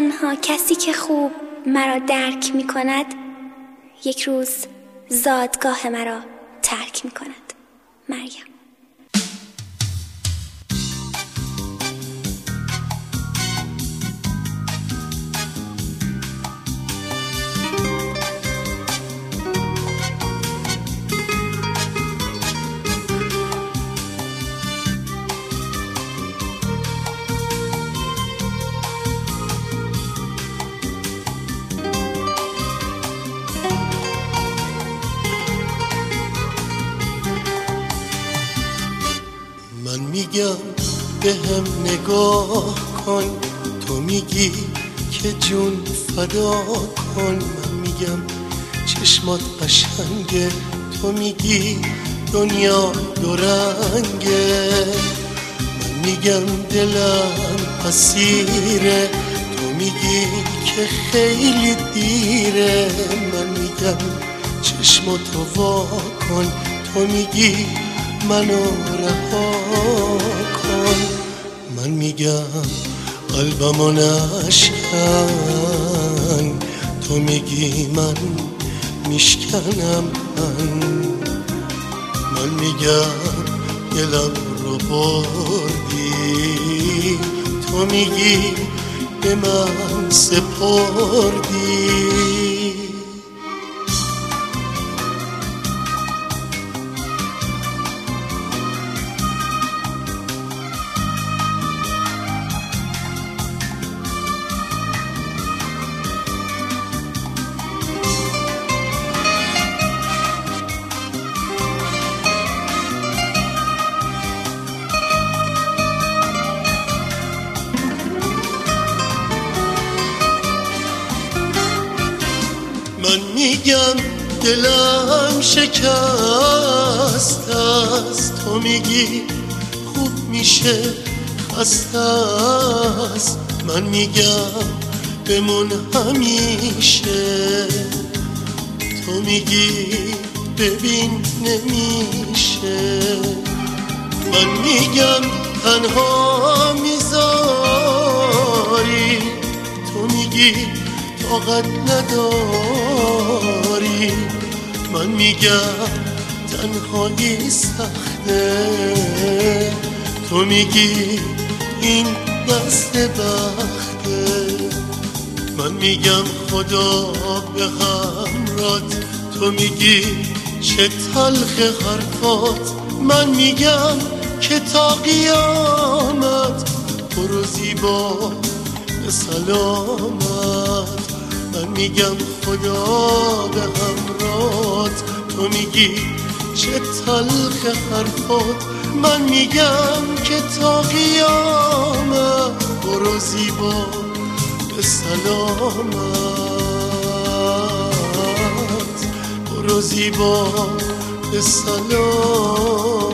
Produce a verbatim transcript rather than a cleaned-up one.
تنها کسی که خوب مرا درک می کند یک روز زادگاه مرا ترک می کند. مریم. من میگم به هم نگاه کن، تو میگی که جون فدا کن. من میگم چشمات قشنگه، تو میگی دنیا دو رنگه. من میگم دلم اسیره، تو میگی که خیلی دیره. من میگم چشماتو وا کن، تو میگی منو رها کن. من میگم قلبمو نشکن، تو میگی من میشکنم. من من میگم دلم رو بردی، تو میگی به من سپردی. من میگم دلم شکست است، تو میگی خوب میشه خسته است. من میگم بمون همیشه، تو میگی ببین نمیشه. من میگم تنها میذاری، تو میگی طاقت نداری. من میگم تنهایی سخته، تو میگی این دست بخته. من میگم خدا به همرات، تو میگی چه تلخ حرفات. من میگم که تا قیامت برو زیبا به سلامت. من میگم خدا به همرات، تو میگی چه تلخ حرفات. من میگم که تا قیامت برو زیبا به سلامت، برو زیبا به سلامت.